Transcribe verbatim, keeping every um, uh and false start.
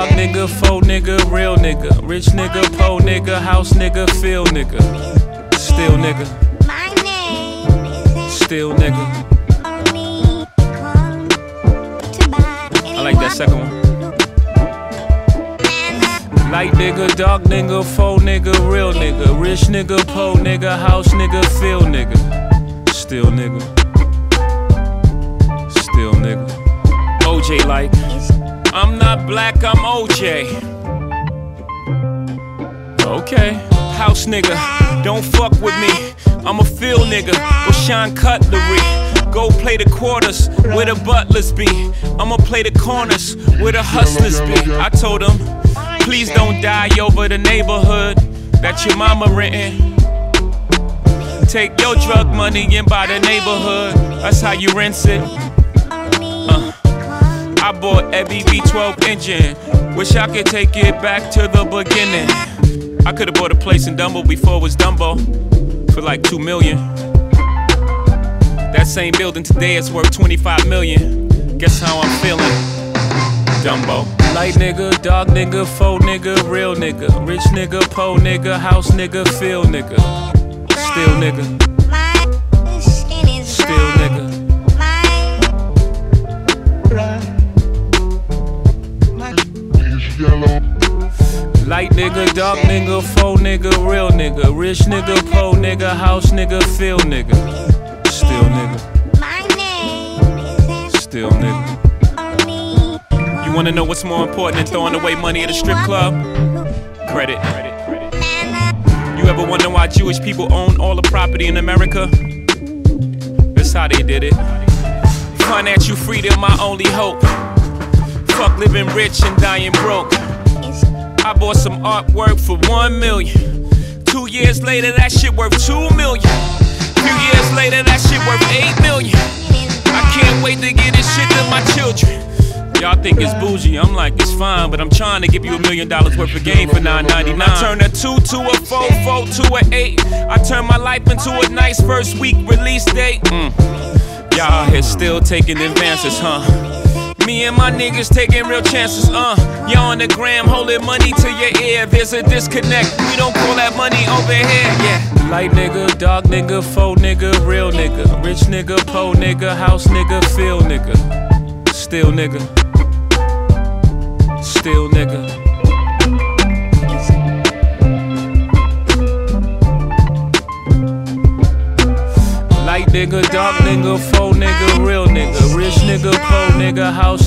dog nigga, faux nigga, real nigga, rich nigga, po nigga, house nigga, feel nigga, still nigga, still nigga. I like that second one. Light nigga, dark nigga, faux nigga, real nigga, rich nigga, po nigga, house nigga, feel nigga, still nigga, still nigga. O J like, I'm not black, I'm O J. Okay, house nigga, don't fuck with me. I'm a field nigga, go shine cutlery. Go play the quarters where the butlers be. I'ma play the corners where the hustlers be. I told them, please don't die over the neighborhood that your mama rentin'. Take your drug money and buy the neighborhood. That's how you rinse it. Uh. I bought every V twelve engine. Wish I could take it back to the beginning. I could've bought a place in Dumbo before it was Dumbo for like two million. That same building today is worth twenty-five million. Guess how I'm feeling? Dumbo. Light nigga, dark nigga, faux nigga, real nigga, rich nigga, po nigga, house nigga, feel nigga, still nigga, still nigga. Light nigga, dark nigga, faux nigga, real nigga, rich nigga, po nigga, house nigga, feel nigga, still nigga, still nigga. You wanna know what's more important than throwing away money at a strip club? Credit. You ever wonder why Jewish people own all the property in America? That's how they did it. Financial freedom, my only hope. Fuck living rich and dying broke. I bought some artwork for one million. Two years later, that shit worth two million. Few years later, that shit worth eight million. I can't wait to get this shit to my children. Y'all think it's bougie, I'm like, it's fine, but I'm trying to give you a million dollars worth of game for nine ninety-nine. I turn a two to a four, four to an eight. I turn my life into a nice first week release date. Mm. Y'all out here still taking advances, huh? Me and my niggas taking real chances, uh. Y'all on the gram holding money to your ear. There's a disconnect, we don't call that money over here, yeah. Light nigga, dark nigga, faux nigga, real nigga, rich nigga, po nigga, house nigga, feel nigga, still nigga, still nigga. Light nigga, dark nigga, faux nigga, real nigga, rich nigga, po nigga, house